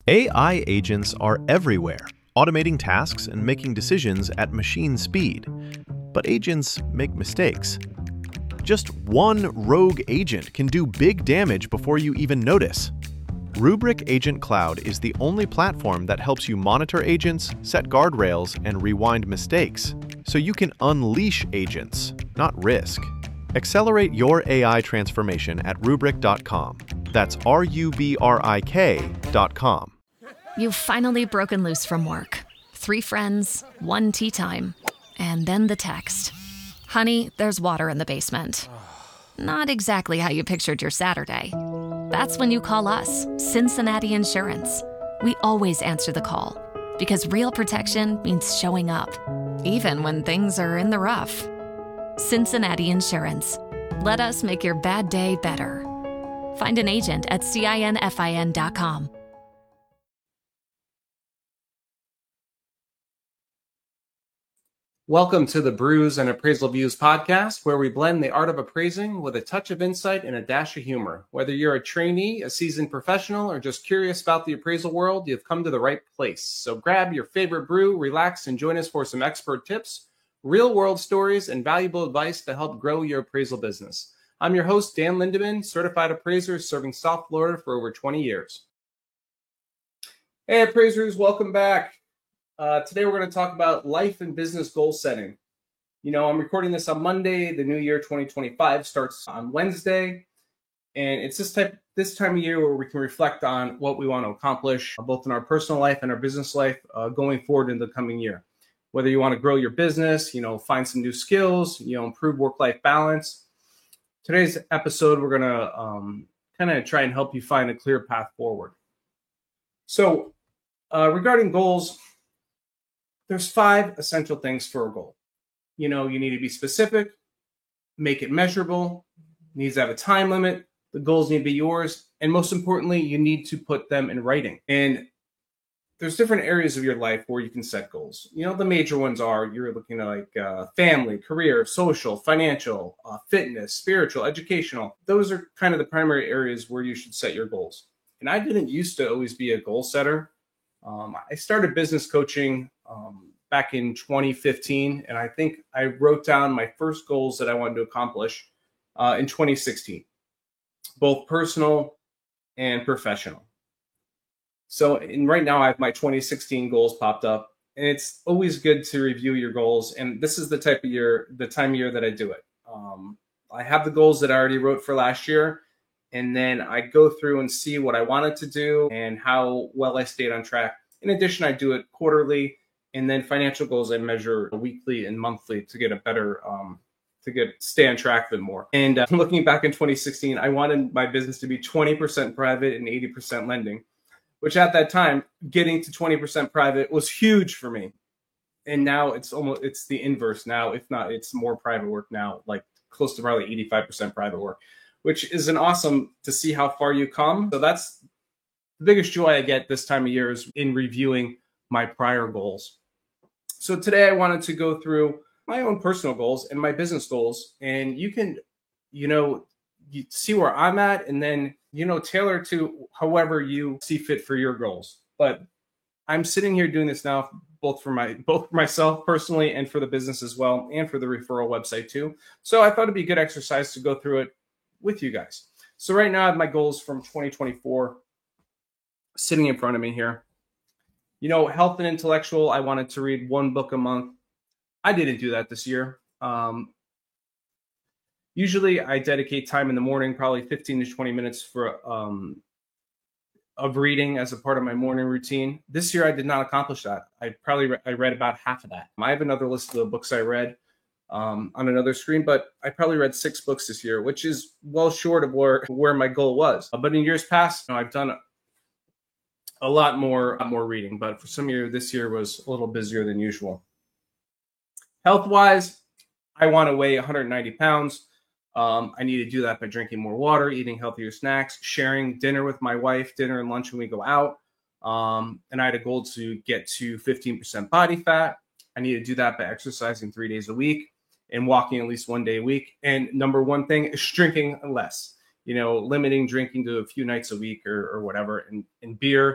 AI agents are everywhere, automating tasks and making decisions at machine speed. But agents make mistakes. Just one rogue agent can do big damage before you even notice. Rubrik Agent Cloud is the only platform that helps you monitor agents, set guardrails, and rewind mistakes, so you can unleash agents, not risk. Accelerate your AI transformation at Rubrik.com. That's RUBRIK.com. You've finally broken loose from work. 3 friends, 1 tea time, and then the text. Honey, there's water in the basement. Not exactly how you pictured your Saturday. That's when you call us, Cincinnati Insurance. We always answer the call, because real protection means showing up, even when things are in the rough. Cincinnati Insurance. Let us make your bad day better. Find an agent at CINFIN.com. Welcome to the Brews and Appraisal Views podcast, where we blend the art of appraising with a touch of insight and a dash of humor. Whether you're a trainee, a seasoned professional, or just curious about the appraisal world, you've come to the right place. So grab your favorite brew, relax, and join us for some expert tips, real-world stories, and valuable advice to help grow your appraisal business. I'm your host, Dan Lindeman, certified appraiser serving South Florida for over 20 years. Hey, appraisers, welcome back. Today we're going to talk about life and business goal setting. You know, I'm recording this on Monday. The new year 2025 starts on Wednesday. And it's this time of year where we can reflect on what we want to accomplish, both in our personal life and our business life, going forward in the coming year. Whether you want to grow your business, find some new skills, improve work-life balance. Today's episode, we're going to kind of try and help you find a clear path forward. So regarding goals, there's 5 essential things for a goal. You need to be specific, make it measurable, needs to have a time limit, the goals need to be yours, and most importantly, you need to put them in writing. And there's different areas of your life where you can set goals. The major ones are you're looking at like family, career, social, financial, fitness, spiritual, educational. Those are kind of the primary areas where you should set your goals. And I didn't used to always be a goal setter. I started business coaching back in 2015, and I think I wrote down my first goals that I wanted to accomplish in 2016, both personal and professional. So right now I have my 2016 goals popped up, and it's always good to review your goals. And this is the time of year that I do it. I have the goals that I already wrote for last year, and then I go through and see what I wanted to do and how well I stayed on track. In addition, I do it quarterly, and then financial goals I measure weekly and monthly to get a better, stay on track a bit more. And looking back in 2016, I wanted my business to be 20% private and 80% lending, which at that time, getting to 20% private was huge for me. And now it's the inverse now. If not, it's more private work now, like close to probably 85% private work, which is an awesome to see how far you come. So that's the biggest joy I get this time of year is in reviewing my prior goals. So today I wanted to go through my own personal goals and my business goals, and you can, you see where I'm at, and then, tailor to however you see fit for your goals. But I'm sitting here doing this now, both for myself personally and for the business as well, and for the referral website too. So I thought it'd be a good exercise to go through it with you guys. So right now I have my goals from 2024 sitting in front of me here. Health and intellectual, I wanted to read 1 book a month. I didn't do that this year. Usually I dedicate time in the morning, probably 15 to 20 minutes for of reading as a part of my morning routine. This year I did not accomplish that. I read about half of that. I have another list of the books I read on another screen, but I probably read 6 books this year, which is well short of where my goal was. But in years past, I've done a lot more reading, but for some year, this year was a little busier than usual. Health-wise, I want to weigh 190 pounds. I need to do that by drinking more water, eating healthier snacks, sharing dinner with my wife, dinner and lunch when we go out. And I had a goal to get to 15% body fat. I need to do that by exercising 3 days a week and walking at least 1 day a week. And number one thing is drinking less, limiting drinking to a few nights a week or whatever. And beer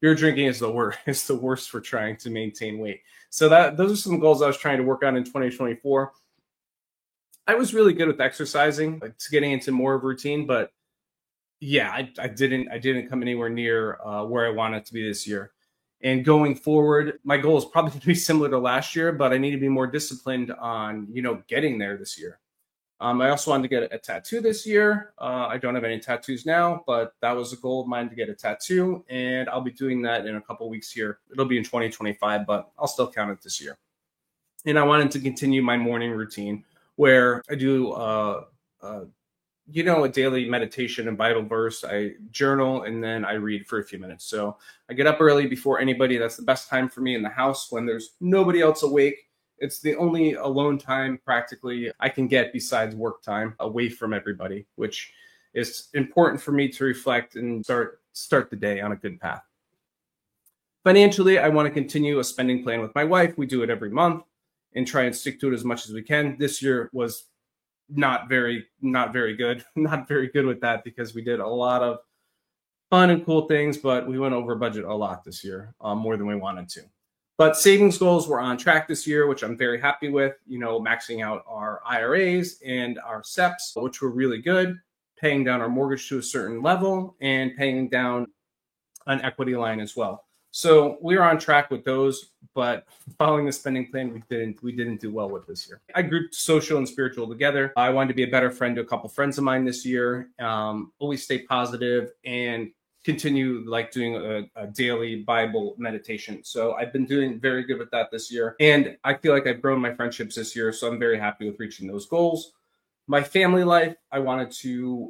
beer drinking is the worst. It's the worst for trying to maintain weight. So those are some goals I was trying to work on in 2024. I was really good with exercising, like getting into more of a routine, but yeah, I didn't come anywhere near where I wanted to be this year. And going forward, my goal is probably to be similar to last year, but I need to be more disciplined on, getting there this year. I also wanted to get a tattoo this year. I don't have any tattoos now, but that was a goal of mine to get a tattoo, and I'll be doing that in a couple weeks here. It'll be in 2025, but I'll still count it this year. And I wanted to continue my morning routine where I do, a daily meditation and Bible verse. I journal and then I read for a few minutes. So I get up early before anybody. That's the best time for me in the house when there's nobody else awake. It's the only alone time practically I can get besides work time away from everybody, which is important for me to reflect and start the day on a good path. Financially, I want to continue a spending plan with my wife. We do it every month and try and stick to it as much as we can. This year was not very good with that because we did a lot of fun and cool things, but we went over budget a lot this year, more than we wanted to. But savings goals were on track this year, which I'm very happy with, maxing out our IRAs and our SEPs, which were really good, paying down our mortgage to a certain level and paying down an equity line as well. So we were on track with those, but following the spending plan, we didn't do well with this year. I grouped social and spiritual together. I wanted to be a better friend to a couple friends of mine this year, always stay positive and continue doing a daily Bible meditation. So I've been doing very good with that this year. And I feel like I've grown my friendships this year. So I'm very happy with reaching those goals. My family life, I wanted to,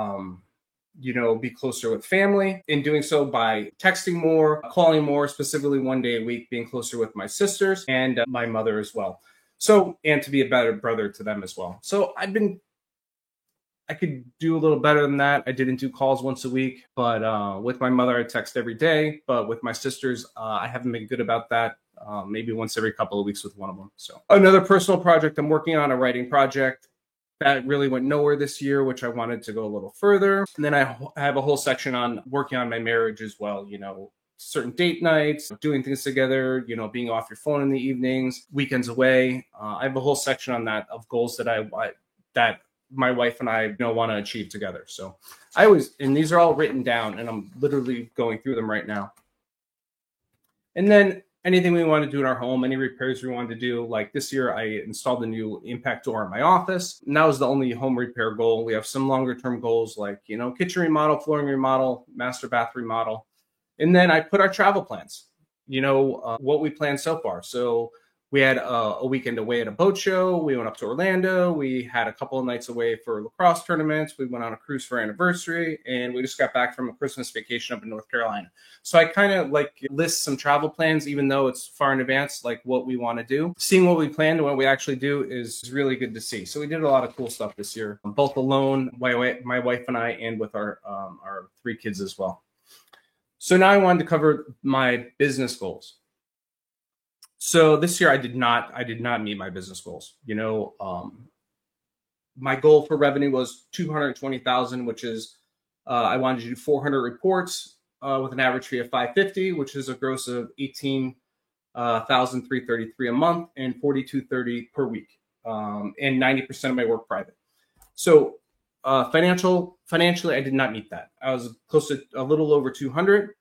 be closer with family. In doing so by texting more, calling more, specifically one day a week, being closer with my sisters and my mother as well. So, and to be a better brother to them as well. So I could do a little better than that. I didn't do calls once a week, but with my mother, I text every day. But with my sisters, I haven't been good about that. Maybe once every couple of weeks with one of them. So another personal project I'm working on, a writing project that really went nowhere this year, which I wanted to go a little further. And then I have a whole section on working on my marriage as well. Certain date nights, doing things together, being off your phone in the evenings, weekends away. I have a whole section on that of goals that my wife and I want to achieve together. So and these are all written down and I'm literally going through them right now. And then anything we want to do in our home, any repairs we wanted to do, like this year, I installed a new impact door in my office. And that was the only home repair goal. We have some longer term goals like, kitchen remodel, flooring remodel, master bath remodel. And then I put our travel plans, what we planned so far. So we had a weekend away at a boat show. We went up to Orlando. We had a couple of nights away for lacrosse tournaments. We went on a cruise for our anniversary, and we just got back from a Christmas vacation up in North Carolina. So I kind of list some travel plans, even though it's far in advance, like what we want to do. Seeing what we planned and what we actually do is really good to see. So we did a lot of cool stuff this year, both alone, my wife and I, and with our 3 kids as well. So now I wanted to cover my business goals. So this year I did not meet my business goals. My goal for revenue was 220,000, which is I wanted to do 400 reports with an average fee of $550, which is a gross of $18,333 a month and $4,230 per week, and 90% of my work private. So financially, I did not meet that. I was close to a little over 200.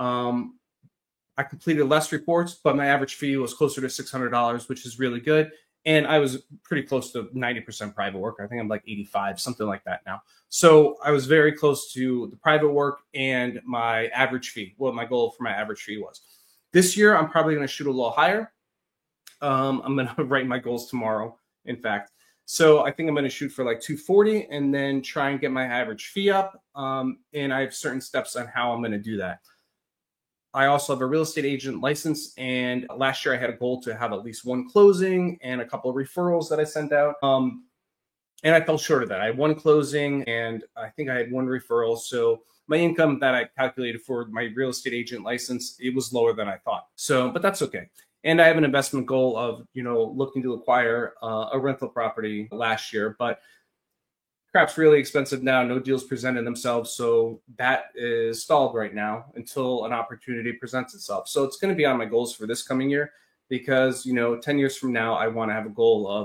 I completed less reports, but my average fee was closer to $600, which is really good. And I was pretty close to 90% private work. I think I'm like 85, something like that now. So I was very close to the private work and my average fee, what my goal for my average fee was. This year, I'm probably going to shoot a little higher. I'm going to write my goals tomorrow, in fact. So I think I'm going to shoot for like 240 and then try and get my average fee up. And I have certain steps on how I'm going to do that. I also have a real estate agent license, and last year I had a goal to have at least one closing and a couple of referrals that I sent out. And I fell short of that. I had one closing and I think I had one referral. So my income that I calculated for my real estate agent license, it was lower than I thought. So, but that's okay. And I have an investment goal of, looking to acquire a rental property last year, but crap's really expensive now. No deals presented themselves. So that is stalled right now until an opportunity presents itself. So it's going to be on my goals for this coming year because, 10 years from now, I want to have a goal of,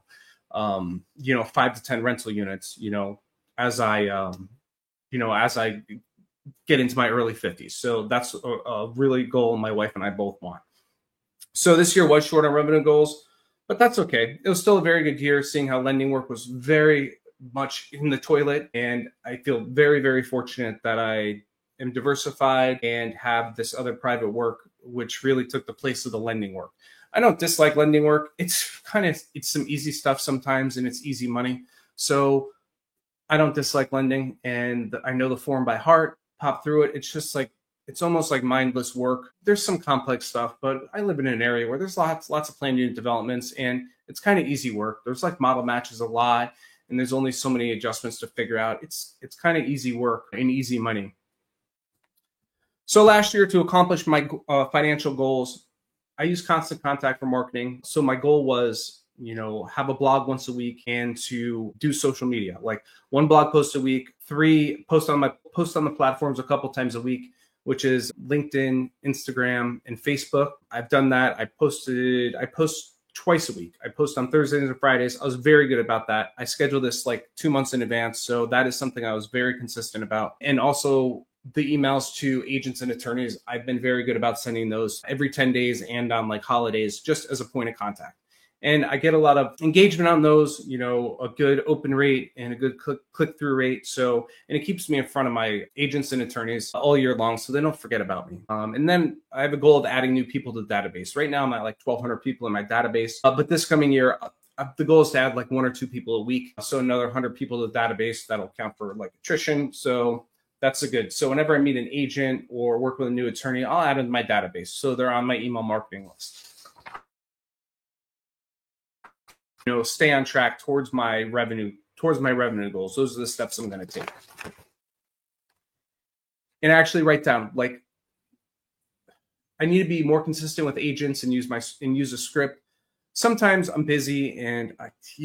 5 to 10 rental units, as as I get into my early 50s. So that's a really goal my wife and I both want. So this year was short on revenue goals, but that's okay. It was still a very good year, seeing how lending work was very much in the toilet. And I feel very, very fortunate that I am diversified and have this other private work, which really took the place of the lending work. I don't dislike lending work. It's some easy stuff sometimes, and it's easy money. So I don't dislike lending, and I know the form by heart, pop through it. It's just like, it's almost like mindless work. There's some complex stuff, but I live in an area where there's lots of planned unit developments, and it's kind of easy work. There's like model matches a lot, and there's only so many adjustments to figure out. It's kind of easy work and easy money. So last year, to accomplish my financial goals, I used Constant Contact for marketing. So my goal was, have a blog once a week and to do social media, like 1 blog post a week, 3 post on the platforms a couple times a week, which is LinkedIn, Instagram, and Facebook. I've done that. I post twice a week. I post on Thursdays and Fridays. I was very good about that. I schedule this like 2 months in advance. So that is something I was very consistent about. And also the emails to agents and attorneys, I've been very good about sending those every 10 days and on like holidays, just as a point of contact. And I get a lot of engagement on those, a good open rate and a good click-through rate. So, and it keeps me in front of my agents and attorneys all year long, so they don't forget about me. And then I have a goal of adding new people to the database. Right now, I'm at like 1,200 people in my database. But this coming year, the goal is to add like 1 or 2 people a week. So another 100 people to the database. That'll count for like attrition. So that's a good. So whenever I meet an agent or work with a new attorney, I'll add them to my database. So they're on my email marketing list. Stay on track towards my revenue goals. Those are the steps I'm going to take. And actually write down, like, I need to be more consistent with agents and use a script. Sometimes I'm busy and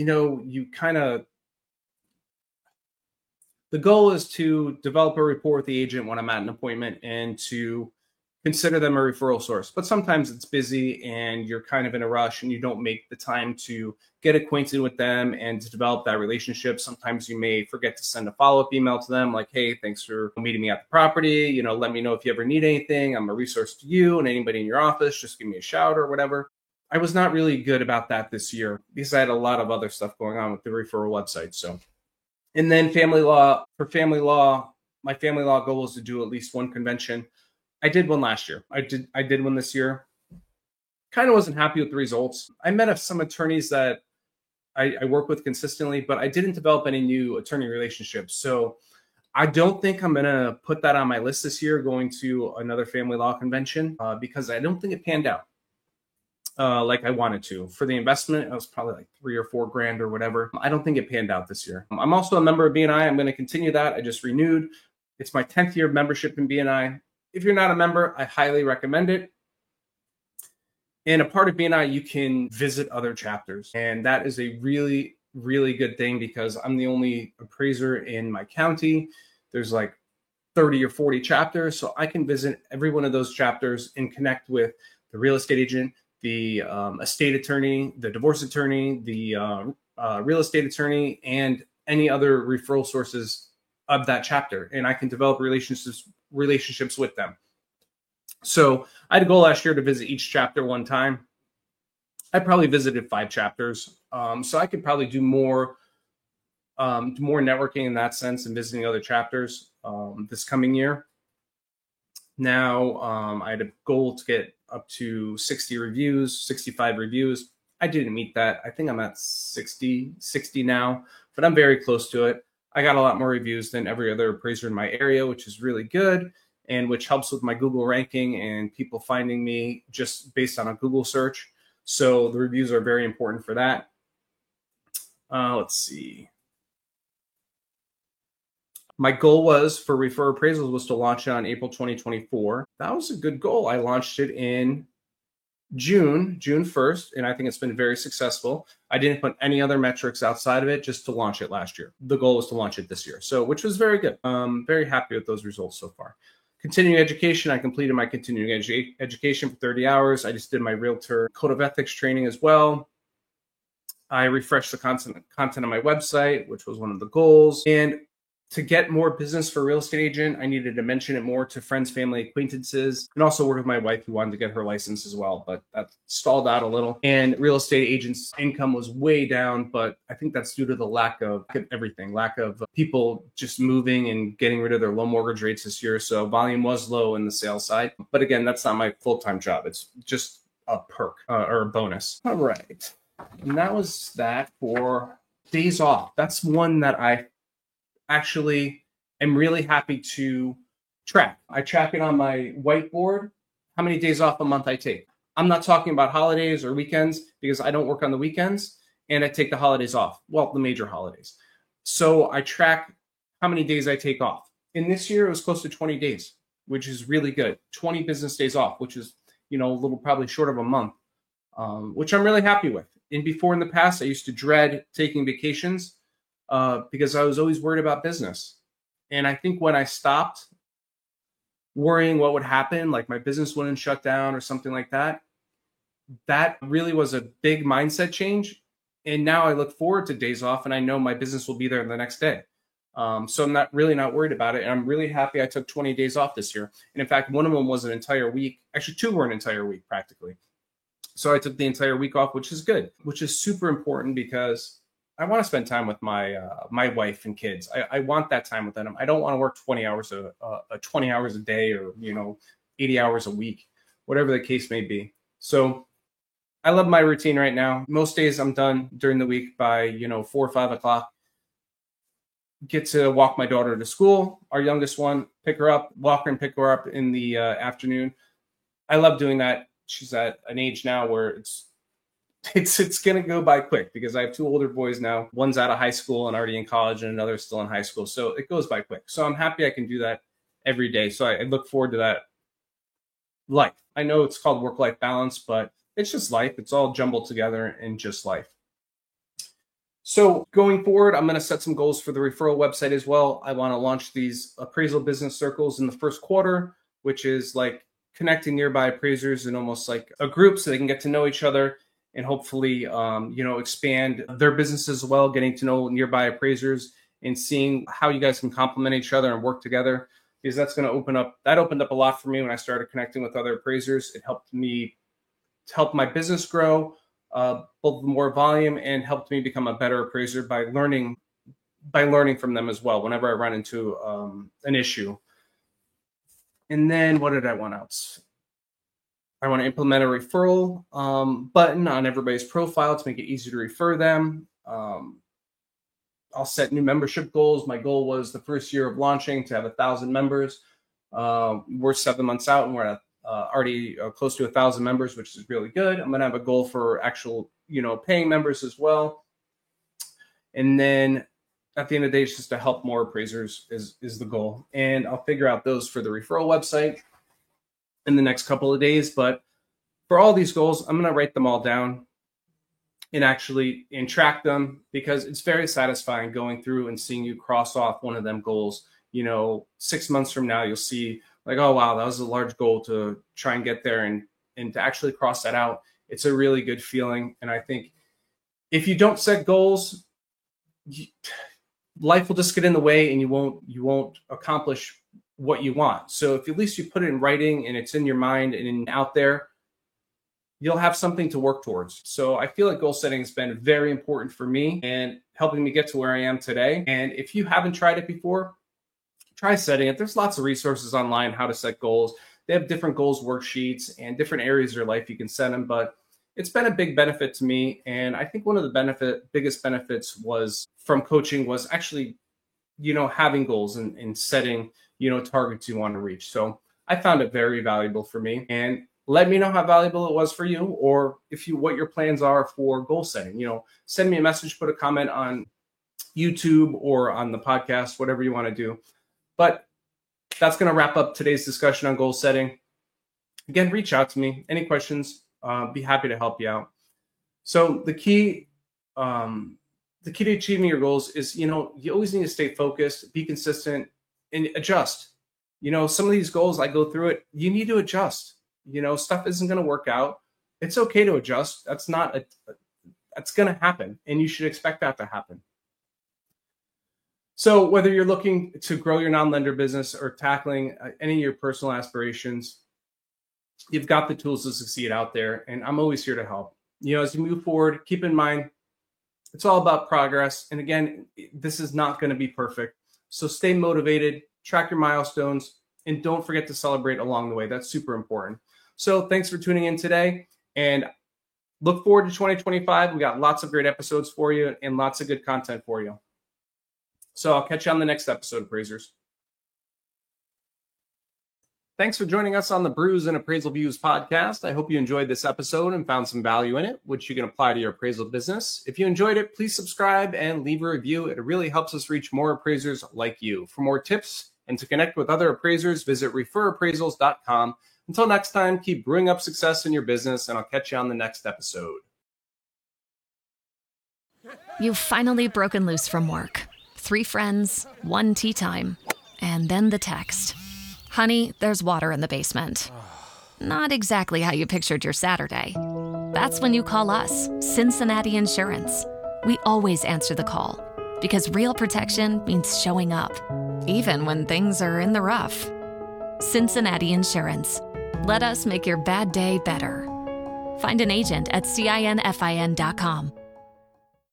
the goal is to develop a rapport with the agent when I'm at an appointment and to consider them a referral source. But sometimes it's busy and you're kind of in a rush and you don't make the time to get acquainted with them and to develop that relationship. Sometimes you may forget to send a follow-up email to them like, hey, thanks for meeting me at the property. Let me know if you ever need anything. I'm a resource to you and anybody in your office. Just give me a shout or whatever. I was not really good about that this year because I had a lot of other stuff going on with the referral website. So, and then family law, my family law goal is to do at least 1 convention. I did one last year. I did one this year. Kind of wasn't happy with the results. I met some attorneys that I work with consistently, but I didn't develop any new attorney relationships. So I don't think I'm going to put that on my list this year, going to another family law convention, because I don't think it panned out like I wanted to. For the investment, it was probably like $3 or $4 grand or whatever. I don't think it panned out this year. I'm also a member of BNI. I'm going to continue that. I just renewed. It's my 10th year of membership in BNI. If you're not a member, I highly recommend it. And a part of BNI, you can visit other chapters. And that is a really, really good thing because I'm the only appraiser in my county. There's like 30 or 40 chapters. So I can visit every one of those chapters and connect with the real estate agent, the estate attorney, the divorce attorney, the real estate attorney, and any other referral sources of that chapter. And I can develop relationships with them. So I had a goal last year to visit each chapter 1 time. I probably visited 5 chapters. So I could probably do more networking in that sense and visiting other chapters this coming year. Now I had a goal to get up to 65 reviews. I didn't meet that. I think I'm at 60 now, but I'm very close to it. I got a lot more reviews than every other appraiser in my area, which is really good and which helps with my Google ranking and people finding me just based on a Google search. So the reviews are very important for that. Let's see. My goal was for Refer Appraisals was to launch it on April 2024. That was a good goal. I launched it in June 1st, and I think it's been very successful. I didn't put any other metrics outside of it, just to launch it last year. The goal was to launch it this year, so which was very good. Very happy with those results so far. Continuing education, I completed my continuing education for 30 hours. I just did my realtor code of ethics training as well. I refreshed the content on my website, which was one of the goals. And to get more business for real estate agent, I needed to mention it more to friends, family, acquaintances, and also work with my wife who wanted to get her license as well, but that stalled out a little. And real estate agents' income was way down, but I think that's due to the lack of everything, lack of people just moving and getting rid of their low mortgage rates this year. So volume was low in the sales side. But again, that's not my full-time job. It's just a perk or a bonus. All right. And that was that for days off. That's one that I actually am really happy to track. I track it on my whiteboard, how many days off a month I take. I'm not talking about holidays or weekends because I don't work on the weekends and I take the holidays off. Well, the major holidays. So I track how many days I take off. And this year it was close to 20 days, which is really good. 20 business days off, which is, a little probably short of a month, which I'm really happy with. And before in the past, I used to dread taking vacations because I was always worried about business. And I think when I stopped worrying what would happen, like my business wouldn't shut down or something like that, that really was a big mindset change. And now I look forward to days off and I know my business will be there the next day. So I'm not worried about it. And I'm really happy I took 20 days off this year. And in fact, one of them was an entire week. Actually, two were an entire week practically. So I took the entire week off, which is good, which is super important because I want to spend time with my wife and kids. I want that time with them. I don't want to work 20 hours a day or 80 hours a week, whatever the case may be. So I love my routine right now. Most days I'm done during the week by 4 or 5 o'clock. Get to walk my daughter to school, our youngest one, pick her up, walk her and pick her up in the afternoon. I love doing that. She's at an age now where it's going to go by quick because I have two older boys now. One's out of high school and already in college and another's still in high school. So it goes by quick. So I'm happy I can do that every day. So I look forward to that life. I know it's called work-life balance, but it's just life. It's all jumbled together in just life. So going forward, I'm going to set some goals for the referral website as well. I want to launch these appraisal business circles in the first quarter, which is like connecting nearby appraisers in almost like a group so they can get to know each other and hopefully, expand their business as well, getting to know nearby appraisers and seeing how you guys can complement each other and work together, because that's going to opened up a lot for me when I started connecting with other appraisers. It helped my business grow, build more volume, and helped me become a better appraiser by learning from them as well whenever I run into an issue. And then what did I want else? I want to implement a referral button on everybody's profile to make it easy to refer them. I'll set new membership goals. My goal was the first year of launching to have 1,000 members. We're 7 months out and we're at already close to 1,000 members, which is really good. I'm going to have a goal for actual, paying members as well. And then at the end of the day, it's just to help more appraisers is the goal. And I'll figure out those for the referral website in the next couple of days. But for all these goals, I'm going to write them all down and track them, because it's very satisfying going through and seeing you cross off one of them goals. 6 months from now, you'll see like, oh, wow, that was a large goal to try and get there, and to actually cross that out. It's a really good feeling. And I think if you don't set goals, life will just get in the way and you won't accomplish what you want. So if at least you put it in writing and it's in your mind and out there, you'll have something to work towards. So I feel like goal setting has been very important for me and helping me get to where I am today. And if you haven't tried it before, try setting it. There's lots of resources online how to set goals. They have different goals worksheets and different areas of your life you can set them, but it's been a big benefit to me. And I think one of the biggest benefits from coaching was actually, having goals and setting, targets you want to reach. So I found it very valuable for me. And let me know how valuable it was for you, or what your plans are for goal setting. Send me a message, put a comment on YouTube or on the podcast, whatever you want to do. But that's going to wrap up today's discussion on goal setting. Again, reach out to me. Any questions, Be happy to help you out. So the key to achieving your goals is, you always need to stay focused, be consistent, and adjust. Some of these goals, I go through it, you need to adjust. Stuff isn't going to work out. It's okay to adjust. That's going to happen, and you should expect that to happen. So whether you're looking to grow your non-lender business or tackling any of your personal aspirations, you've got the tools to succeed out there, and I'm always here to help. As you move forward, keep in mind, it's all about progress. And again, this is not going to be perfect. So stay motivated, track your milestones, and don't forget to celebrate along the way. That's super important. So thanks for tuning in today, and look forward to 2025. We got lots of great episodes for you and lots of good content for you. So I'll catch you on the next episode, appraisers. Thanks for joining us on the Brews and Appraisal Views podcast. I hope you enjoyed this episode and found some value in it, which you can apply to your appraisal business. If you enjoyed it, please subscribe and leave a review. It really helps us reach more appraisers like you. For more tips and to connect with other appraisers, visit referappraisals.com. Until next time, keep brewing up success in your business, and I'll catch you on the next episode. You've finally broken loose from work. 3 friends, 1 tea time, and then the text. Honey, there's water in the basement. Not exactly how you pictured your Saturday. That's when you call us, Cincinnati Insurance. We always answer the call, because real protection means showing up, even when things are in the rough. Cincinnati Insurance. Let us make your bad day better. Find an agent at CINFIN.com.